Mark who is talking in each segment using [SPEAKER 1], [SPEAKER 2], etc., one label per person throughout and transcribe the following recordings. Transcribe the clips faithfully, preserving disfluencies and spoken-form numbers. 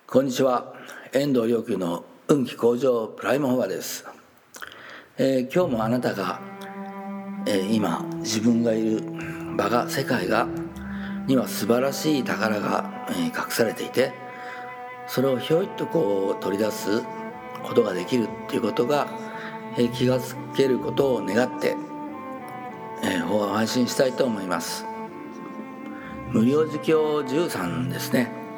[SPEAKER 1] こんにちは。遠藤良久の運気向上プライムフォアです。えー、今日もあなたが、えー、今自分がいる場が世界がには素晴らしい宝が、えー、隠されていて、それをひょいっとこう取り出すことができるっていうことが、えー、気がつけることを願って、えー、フォアを配信したいと思います。無料自供じゅうさんですね。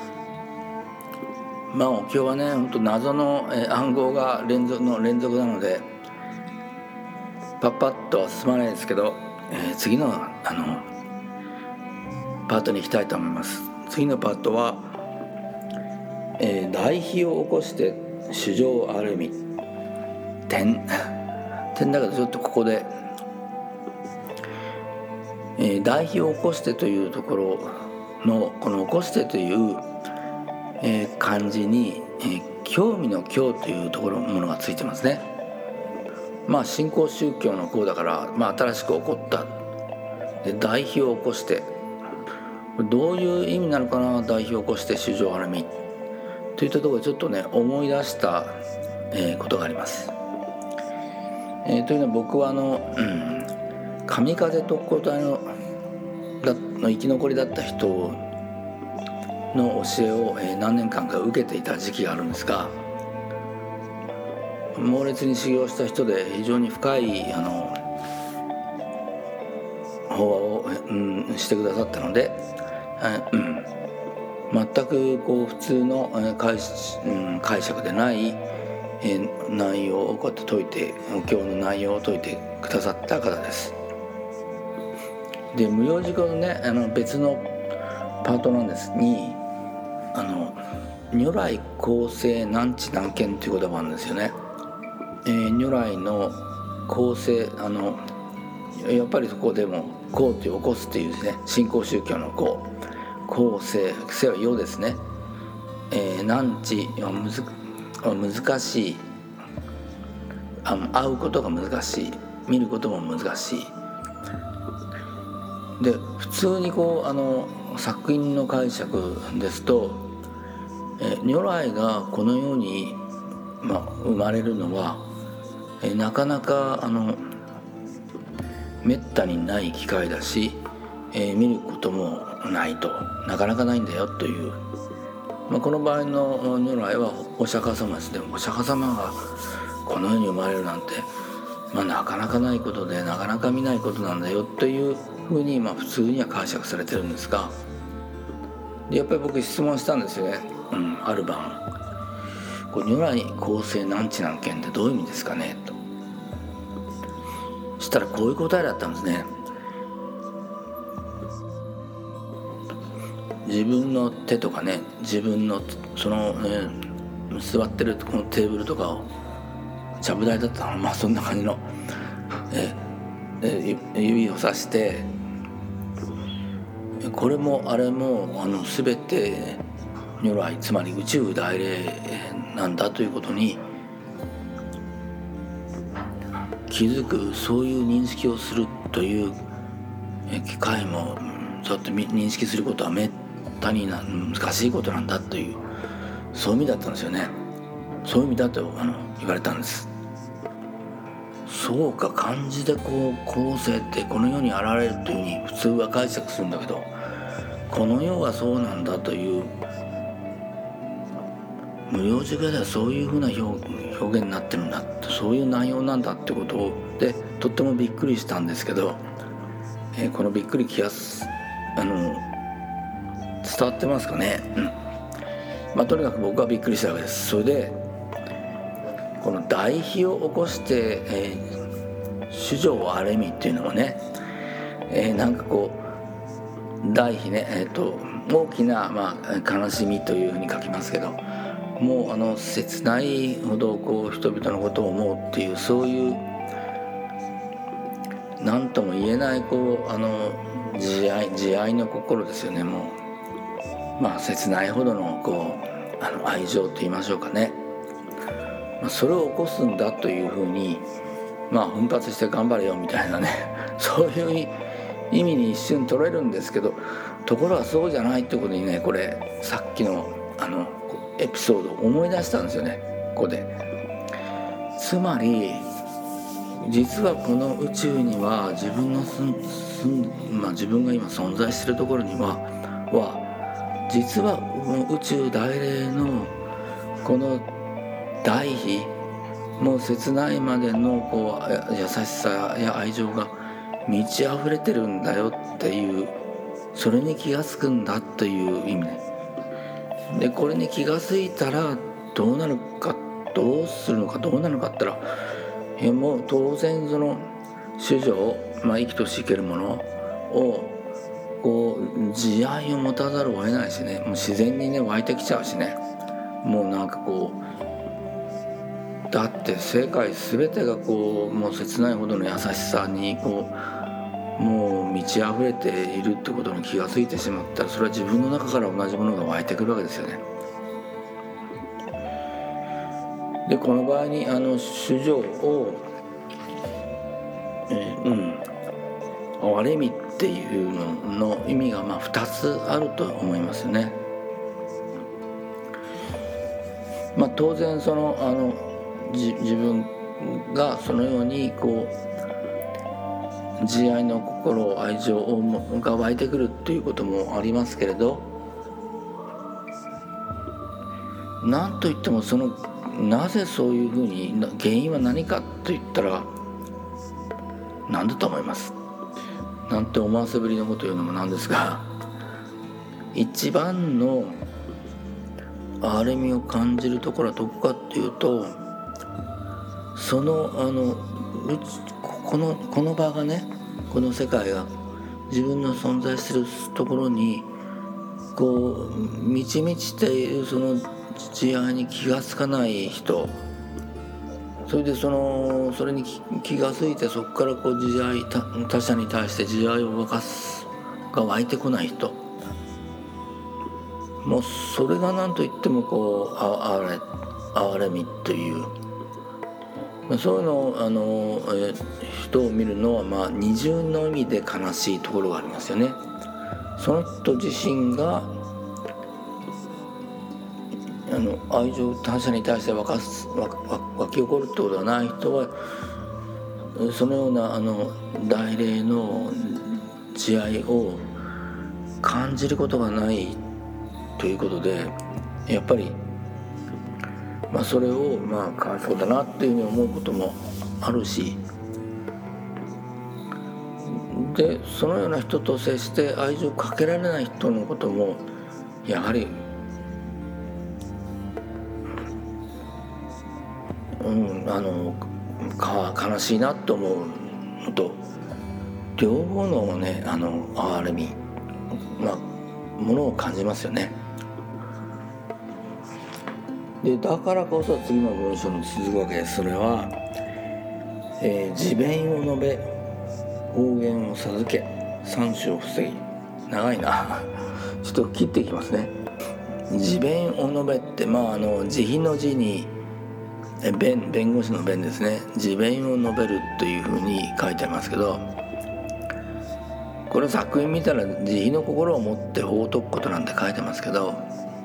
[SPEAKER 1] まあ今日はね、本当謎の暗号が連続の連続なのでパッパッとは進まないですけど、えー、次のあのパートに行きたいと思います。次のパートは、えー、代費を起こして主情ある意味点点だけど、ちょっとここで、えー、代費を起こしてというところのこの起こしてというえー、漢字に、えー、興味の興というところのものがついてますね。まあ新興宗教の項だから、まあ、新しく起こったで代費を起こしてどういう意味なのかな。代費を起こして主情あるみといったところでちょっとね思い出した、えー、ことがあります。えー、というのは僕はあの、うん、神風特攻隊のの生き残りだった人の教えを何年間か受けていた時期があるんですが、猛烈に修行した人で非常に深いあの法話を、うん、してくださったので、うん、全くこう普通の解、うん、解釈でない内容をこうやって説いて、お経の内容を説いてくださった方です。で無料自供のねあの別のパートなんですにあの如来構成難知難見という言葉なんですよね。えー、如来の構成あのやっぱりそこでもこうという起こすというですね、新興宗教のこう構成性は世ですね。えー、難知はむず難しい、あの会うことが難しい、見ることも難しいで、普通にこうあの作品の解釈ですと、え如来がこの世に、まあ、生まれるのはえなかなかあのめったにない機会だし、えー、見ることもないと、なかなかないんだよという、まあ、この場合の如来はお釈迦様です。でもお釈迦様がこの世に生まれるなんて、まあ、なかなかないことでなかなか見ないことなんだよというふうに、まあ、普通には解釈されてるんですが、でやっぱり僕質問したんですよね。うん、ある晩こう如来構成難知難見ってどういう意味ですかねと。そしたらこういう答えだったんですね。自分の手とかね、自分のその、ね、座ってるこのテーブルとかをちゃぶ台だったの、まあそんな感じのええ指をさしてこれもあれもあの全て如来つまり宇宙大霊なんだということに気づく、そういう認識をするという機会もそうやって認識することはめったにな難しいことなんだという、そういう意味だったんですよね。そういう意味だとあの言われたんです。そうか、漢字でこう構成ってこの世に現れるというふうに普通は解釈するんだけど、この世がそうなんだという、無料自供ではそういうふうな 表, 表現になってるんだ、そういう内容なんだってことでとってもびっくりしたんですけど、えー、このびっくり気がすあの伝わってますかね。うん、まあとにかく僕はびっくりしたわけです。それでこの代費を起こして、えー、主情あれみっていうのもね、えー、なんかこう代費ね、えー、と大きな、まあ、悲しみというふうに書きますけど、もうあの切ないほどこう人々のことを思うっていう、そういう何とも言えないこうあの慈愛慈愛の心ですよね。もうまあ切ないほどのこうあの愛情と言いましょうかね。まあ、それを起こすんだというふうに、まあ奮発して頑張れよみたいなねそういう意味に一瞬取れるんですけど、ところがそうじゃないってことにね、これさっきのあのエピソードを思い出したんですよね、ここで。つまり実はこの宇宙には自分のすんすん、まあ、自分が今存在しているところにはは実は宇宙大霊のこの大悲、もう切ないまでのこう優しさや愛情が満ち溢れてるんだよっていう、それに気がつくんだという意味ね。でこれに気がついたらどうなるか、どうするのかどうなるかって言ったら、いやもう当然その主情、まあ、生きとし生けるものをこう慈愛を持たざるを得ないしね、もう自然にね湧いてきちゃうしね。もうなんかこうだって世界全てがこうもう切ないほどの優しさにこうもう満ち溢れているってことに気がついてしまったら、それは自分の中から同じものが湧いてくるわけですよね。でこの場合にあの主情を、えー、うん憐れみっていうのの意味がまあふたつあると思いますね。まあ、当然そのあのじ自分がそのようにこう慈愛の心、愛情をが湧いてくるっていうこともありますけれど、なんといってもそのなぜそういうふうに原因は何かといったら何だと思います？なんて思わせぶりのこと言うのもなんですが、一番の憐れみを感じるところはどこかっていうと、そのあのこのこの場がね、この世界が自分の存在しているところにこう満ち満ちているその慈愛に気がつかない人、それでそのそれに気がついてそこからこう慈愛 他, 他者に対して慈愛を沸かすが湧いてこない人、もうそれが何と言ってもこうああれ憐れみという、そういうのをあの、え人を見るのはまあ二重の意味で悲しいところがありますよね。その人自身があの愛情他者に対して沸かす湧き起こるってことがない人は、そのようなあの大霊の慈愛を感じることがないということで、やっぱり、まあ、それをまあかわいそうだなっていうふうに思うこともあるし、でそのような人と接して愛情をかけられない人のこともやはりうん、あのか悲しいなと思うのと、両方のねあの憐れみなものを感じますよね。でだからこそ次の文章に続くわけです。それは、えー、自弁を述べ方言を授け三種を防ぎ、長いなちょっと切っていきますね。自弁を述べって、まあ、あの慈悲の字に弁、弁護士の弁ですね。自弁を述べるというふうに書いてありますけど、これ作品見たら慈悲の心を持って法を解くことなんて書いてますけど、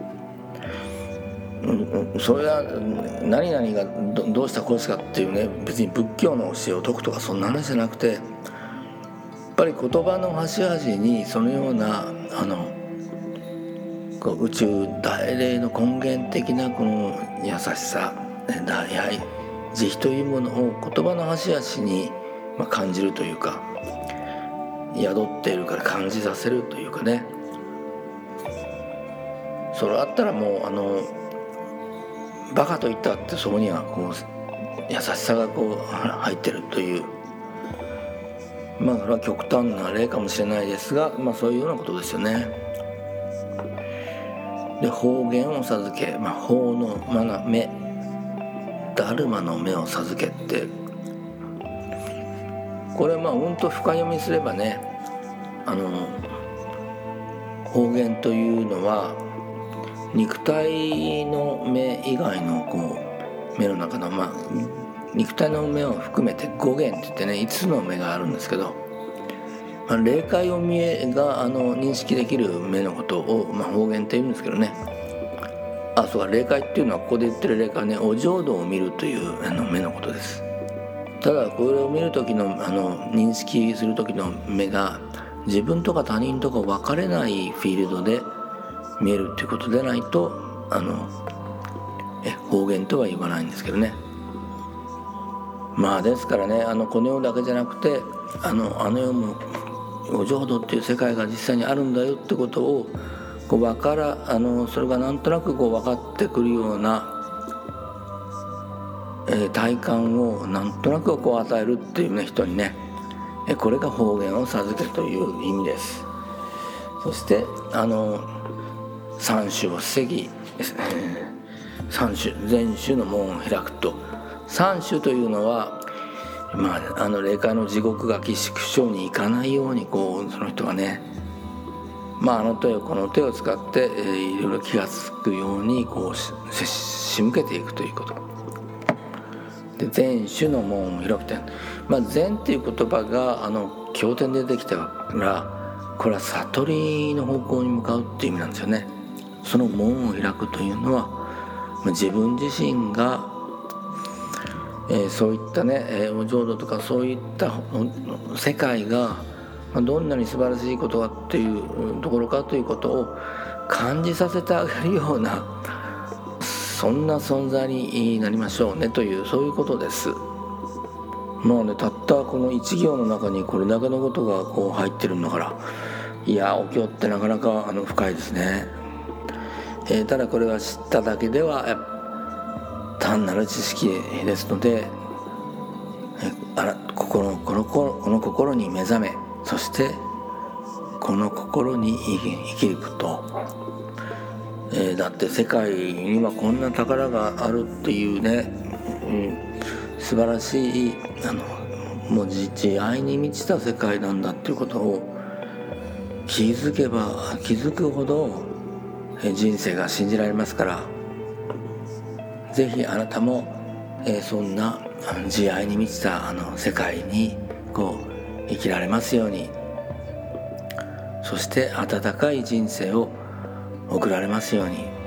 [SPEAKER 1] うん、それは何々が ど, どうしたこうしたかっていうね、別に仏教の教えを解くとかそんな話じゃなくて、やっぱり言葉の端々にそのようなあのこう宇宙大霊の根源的なこの優しさ、大愛、慈悲というものを言葉の端々に感じるというか、宿っているから感じさせるというかね、それあったらもうあのバカと言ったってそこにはこう優しさがこう入ってるという、まあそれは極端な例かもしれないですが、まあそういうようなことですよね。で方言を授け、まあ、法のまな目、ダルマの目を授けって、これまあうんと深読みすればね、あの方言というのは肉体の目以外のこう目の中の、まあ、肉体の目を含めて五眼って言ってね、いつつの目があるんですけど、まあ、霊界を見えがあの認識できる目のことを、まあ、方言って言うんですけどね、 あそうか霊界っていうのはここで言ってる霊界はねお浄土を見るというあの目のことです。ただこれを見る時のあの認識する時の目が自分とか他人とか分かれないフィールドで見えるっていうことでないとあのえ方言とは言わないんですけどね。まあですからねあのこの世だけじゃなくてあのあの世もお浄土っていう世界が実際にあるんだよってことをこう分からあのそれがなんとなくこう分かってくるような、えー、体感をなんとなくこう与えるっていうね人にねこれが方言を授けるという意味です。そしてあの三種を防ぎ三種全種の門を開くと三種というのはまああの霊界の地獄が寄宿所に行かないようにこうその人がねまああの手をこの手を使って、えー、いろいろ気が付くようにこうし仕向けていくということで全種の門を開く点まあ善っていう言葉があの経典でできたからこれは悟りの方向に向かうっていう意味なんですよね。その門を開くというのは自分自身が、えー、そういったね、えー、お浄土とかそういった世界がどんなに素晴らしいことかっていうところかということを感じさせてあげるようなそんな存在になりましょうねというそういうことです。まあねたったこの一行の中にこれだけのことがこう入ってるんだからいやお経ってなかなかあの深いですね。えー、ただこれは知っただけでは単なる知識ですので、えあら心このこの心に目覚めそしてこの心に生きること、えー、だって世界にはこんな宝があるっていうね、うん、素晴らしいあのもう慈愛に満ちた世界なんだっていうことを気づけば気づくほど人生が信じられますからぜひあなたも、えー、そんな慈愛に満ちたあの世界にこう生きられますようにそして温かい人生を送られますように